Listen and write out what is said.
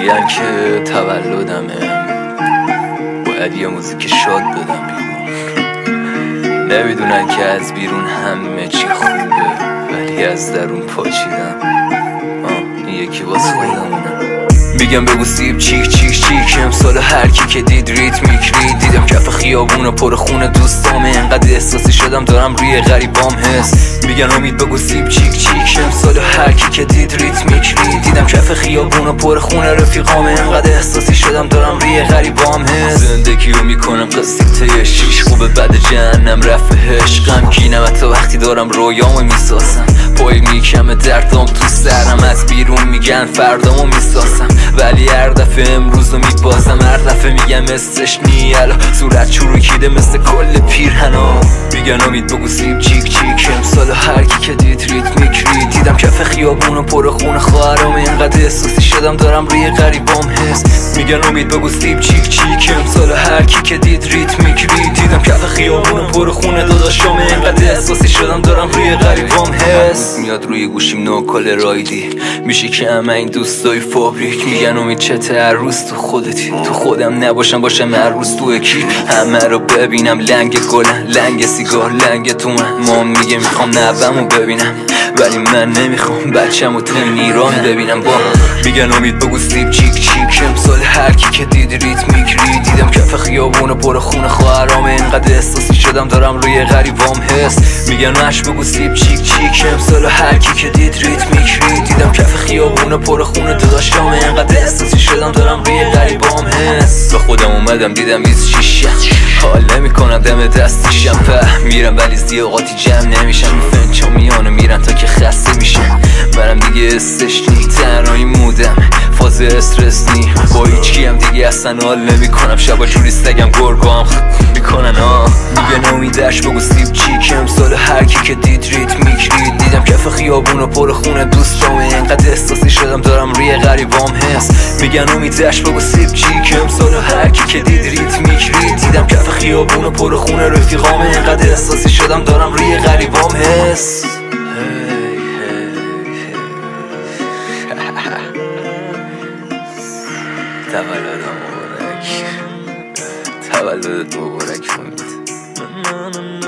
میگن که تولدمه، باید یه موزیک شاد بدم بیرون. نمیدونن که از بیرون همه چی خوبه، ولی از درون پاچیدم. این یکی واسه خودمونه. میگم بگو سیب چیک چیک چیک، امسال هر کی که دید ریتمیک رید. دیدم کف خیابون پر خون دوستامه، انقدر احساسی شدم دارم روی غریبام حس. میگن امید بگو سیب چیک چیک، امسال هر کی که دید ریتمیک رید. دیدم کف خیابون پر خون رفیقامه، انقدر احساسی شدم دارم روی غریبام حس. زندگیو میکنم قصیده شیش، خوبه بعد جهنم رفعش. غمگینم حتی وقتی دارم رویامو میسازم، پای میکمه دردام تو سرم. از بیرون میگن فردامو میسازم، ولی هر دفعه امروزو میبازم. هر دفعه میگم استش نیالا، صورت چروکیده مثل کل پیرهنا. میگن امید بگو سیب چیک چیک، امسال هر کی که دید ریتمیک رید. دیدم کف خیابون پر خون خواهرام، اینقدر احساسی شدم دارم روی غریبام حس. میگن امید بگو سیب چیک چیک، امسال هر کی که دید ریتمیک رید. دیدم کف خیابون پر خون داداشام، اینقدر احساسی شدم دارم روی غریبام حس. میاد روی گوشیم نوکل رایدی، میشه که همه این دوستای فابریک. میگن امید چته هر روز تو خودتی، تو خودم نباشم باشم هر روز تو کی. همه رو ببینم لنگ گلن، لنگ سیگار، لنگ تو من. مام میگه میخوام نوه‌مو ببینم، ولی من نمیخوام بچه‌مو تو ایران ببینم. با میگن امید بگو سیب چیک چیک، امسال هر کی که دید ریتمیک رید. دیدم کف خیابون پر خون خواهرام، اینقدر احساسی شدم دارم روی غریبام حس. میگن اش بگو سیب چیک چیک، امسال هر کی که دید ریتمیک رید. دیدم کف خیابون پر خون داداشام، اینقدر احساسی شدم دارم روی غریبام حس. به خودم اومدم دیدم 26 حال نمیکنم دم دستیشم. میرم ولی زیاقاتی جمع نمیشم، فنچا میانه میرن تا که خسته میشم. منم دیگه استش نی، تنهایی مودم، فاز استرس نی. با هیچکی هم دیگه اصلا حال نمیکنم، شبا جوری سگم گرگام میکنن. میگن امیدش بگو سیب چیک، امسال هر کی که دید ریتمیک رید. دیدم کف خیابون پر خون دوستامه، اینقدر احساسی شدم دارم روی غریبام حس. میگن امیدش بگو سیب چیک، امسال هر کی که دید ریتمیک رید. دیدم کف خیابون پر خون رفیقامه، اینقدر احساسی شدم دارم روی غریبام حس. تولدت مبارک، تولدت مبارک.